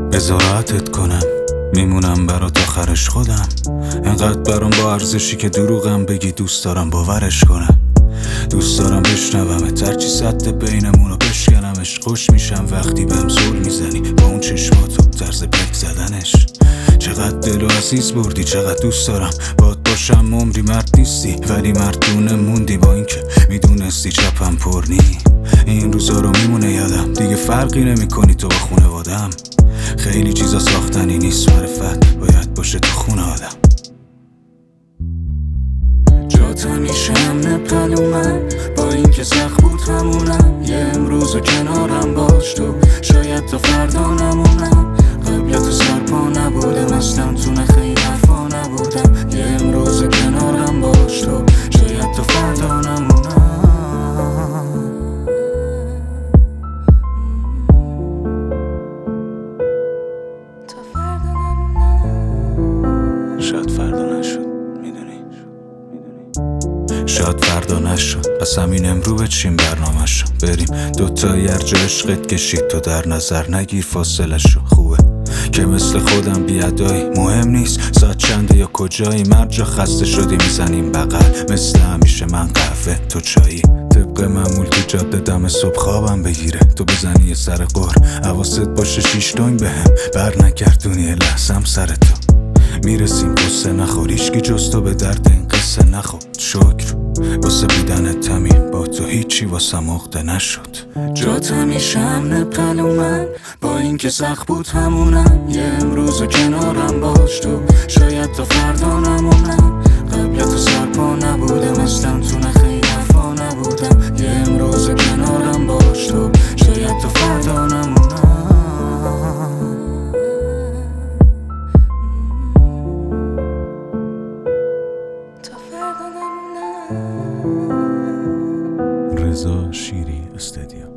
بذارتت کنم میمونم برات آخرش خودم. انقدر برام با ارزشی که دروغم بگی دوست دارم باورش کنم. دوست دارم بشنوم ترچی سد بینمونو بشکنمش. خوش میشم وقتی بهم زل میزنی با اون چشماتو طرز پک زدنش. چقدر دل و عزیز بردی، چقدر دوست دارم باد باشم عمری. مرد نیستی ولی مردونه موندی، با اینکه میدونستی چپم پر نی. این روزا رو میمونه یادم، دیگه فرقی نمی کنی تو با خونوادم. خیلی چیزا ساختنی نیست، معرفت باید باشه تو خونه آدم. جات همیشه امن قلومم، با اینکه سخت بود همونم. یه امروز کنارم باش تو، شاید تا فردا نمونم. قبل تو سرپا نبودم اصلا، تو خیلی حرفا نبودم. یه امروز کنارم باش تو، شاید تا فردا نمونم. شاید فردا نشد، میدونی شاید فردا نشد، پس همین امرو بچیم برنامه شو. بریم دوتایی هر جا عشقت کشید تو در نظر نگیر فاصله شو. خوبه که مثل خودم بیادایی، مهم نیست ساعت چنده یا کجایی. مرد جا خسته شدی میزنیم بغل، مثل همیشه من قهوه تو چایی. طبق معمول تو جاده دم صبح خوابم بگیره، تو بزنی سر قهر. حواست باشه 6 تنگ بهم بر نگردونی لحظم سر تو. میرسیم قصه نخور، هیچکی جز تو به درد این قصه نخور. شکر واسه بیدن تمیم، با تو هیچی واسه مقده نشد. جات همیشه امن قلومم، با اینکه سخت بود همونم. یه امروز کنارم باش تو، شاید تا فردا نمونم. قبل تو سرپا نبودم اصلا، تو خیلی حرفا نبودم. یه امروز کنارم باش تو، شاید تا فردا نمونم. رضا شیری استودیو.